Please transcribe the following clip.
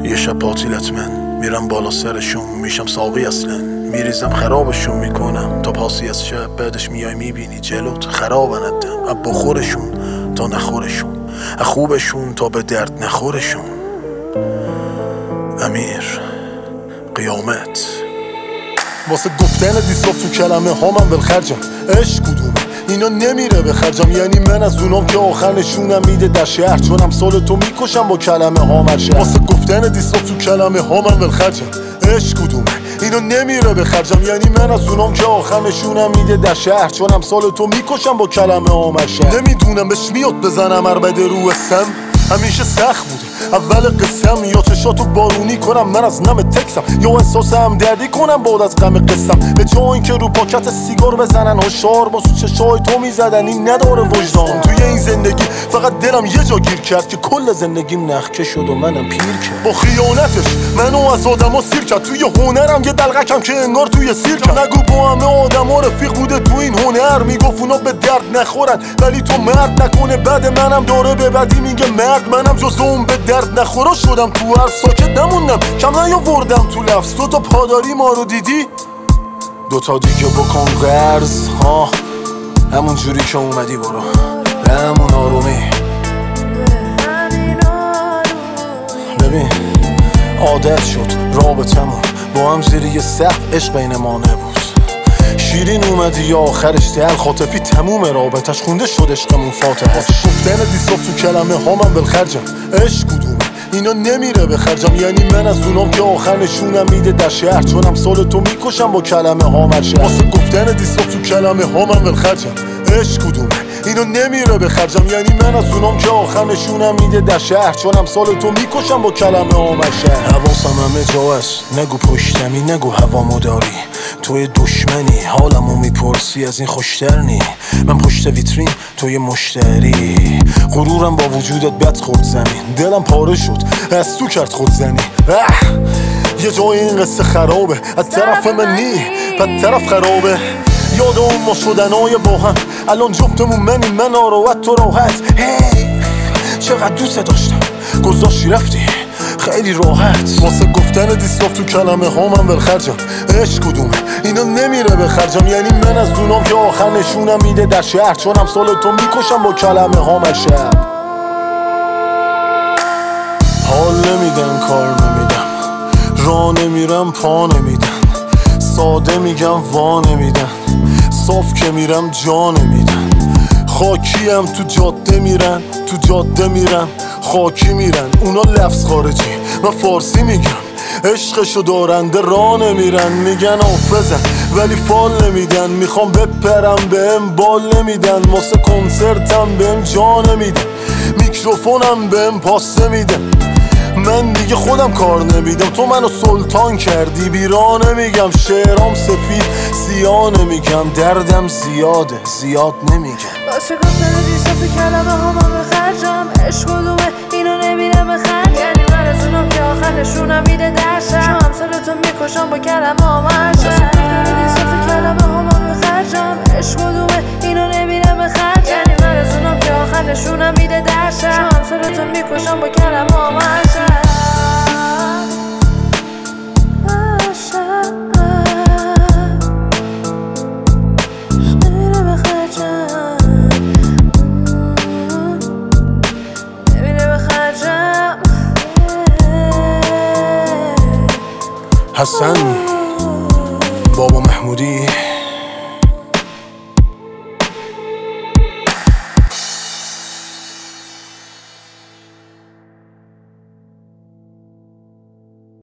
یه شب پاتیلت من میرم بالا سرشون، میشم ساقی اصلا، میریزم خرابشون میکنم تا پاسی از شب. بعدش میای میبینی جلوت خرابن الدم، اب بخورشون تا نخورشون، خوبشون تا به درد نخورشون. امیر قیامت. واسه گفتن دیسلاف تو کلمه ها من ولخرجم. عشق کدومه اینا نمیره به خرجم، یعنی من از اونام که آخر نشونم میده در شهر، چونم سال تو میکشم با کلمه ها مرشه. واسه گفتن دیسلاف تو کلمه ها من ولخرجم. عشق کدومه اینا نمیره به خرجم، یعنی من از اونام که آخر نشونم میده در شهر، چونم سال تو میکشم با کلمه ها مرشه. نمیدونم بهش میاد بزنم عربد رو سم، همیشه سخت بوده اول قسم، یا چشاتو بارونی کنم من از نم تکسم، یا احساس همدردی کنم بعد از غم قسم. به جای اینکه رو پاکت سیگار بزنن هشار، با چشای تو میزدن این نداره وجدان. توی این زندگی فقط دلم یه جا گیر کرد که کل زندگیم نخکه شد و منم پیر کرد. با خیانتش منو از آدما سیر کرد، توی هنرم یه دلغکم که انگار توی سیر کرد. نگو با همه آدما رفیق بوده تو این هنر، میگفت اونا به درد نخورن ولی تو مرد نکنه. بعد منم داره به بدی میگه مرد، منم جز اون به درد نخورا شدم. تو هر ساکت نموندم، کم نیاوردم تو لفظ. تو تا پاداری ما رو دیدی، دوتا دیگه بکن قرض ها، همون جوری که اومدی برو به همون آرومی. ببین عادت شد رابطمون با هم زیر یه سقف، عشق بین ما نبود. شیرین اومدی یا آخرش دل خاطفی تموم رابطش، خونده شد عشقمون فاتحه. گفتن دیسلاف تو کلمه ها من ولخرجم. عشق کدومه اینا نمیره به خرجم، یعنی من از اونام که آخر نشونم میده در شهر، چونم سال تو میکشم با کلمه ها مرشه. واسه گفتن دیسلاف تو کلمه ها من ولخرجم. عشق کدومه اینا نمیره به خرجم، یعنی من از اونام که آخر نشونم میده در شهر، چونم سال تو میکشم با کلمه ها مرشه. حواسم همه جا هست، نگو پشتمی نگو هوامو داری، توی دشمنی حالمو میپرسی از این خوشتر نی. من پشت ویترین توی مشتری، غرورم با وجودت بد خورد زمین، دلم پاره شد از تو کرد خود زنی. یه جای این قصه خرابه از طرف منی بد طرف خرابه. یاد اون ما شدنای با هم، الان جفتمون منی، من آراحت تو راحت. چقدر دوست داشتم گذاشتی رفتی خیلی راحت. واسه گفتن دیسلاف تو کلمه ها من ولخرجم. عشق کدومه اینا نمیره به خرجم، یعنی من از اونام که آخر نشونم میده در شهر، چونم سال تو میکشم با کلمه ها مرشه. حال نمیدن کار نمیدم، راه نمیرم پا نمیدن، ساده میگم وا نمیدن، صاف که میرم جا نمیدن. خاکیم تو جاده میرن، تو جاده میرن خاکی میرن. اونا لفظ خارجی من فارسی میگم، عشقشو دارنده راه نمیرن. میگن حافظن ولی فال نمیدن، میخوام بپرم بهم بال نمیدن. واسه کنسرتم بهم جا نمیدن، میکروفونم بهم پاس نمیدن. من دیگه خودم کار نمیدم، تو منو سلطان کردی بیرا نمیگم. شعرام سفید سیاه نمیگم، دردم زیاده زیاد نمیگم. واسه گفتن دیسلاف کلمه ها من بخرجم. عشق کدومه اینا نمیره به خرج، یعنی من از اونام که آخر نشونم میده در شهر، چون سالتو میکشم با کلمه ها مرشه. واسه گفتن دیسلاف کلمه ها من بخرجم. عشق کدومه اینا نمیره به خرج، یعنی من از اونام که آخر نشونم میده در شهر، چون سالتو میکشم با کلمه ها مرشه. حسن بابا محمودی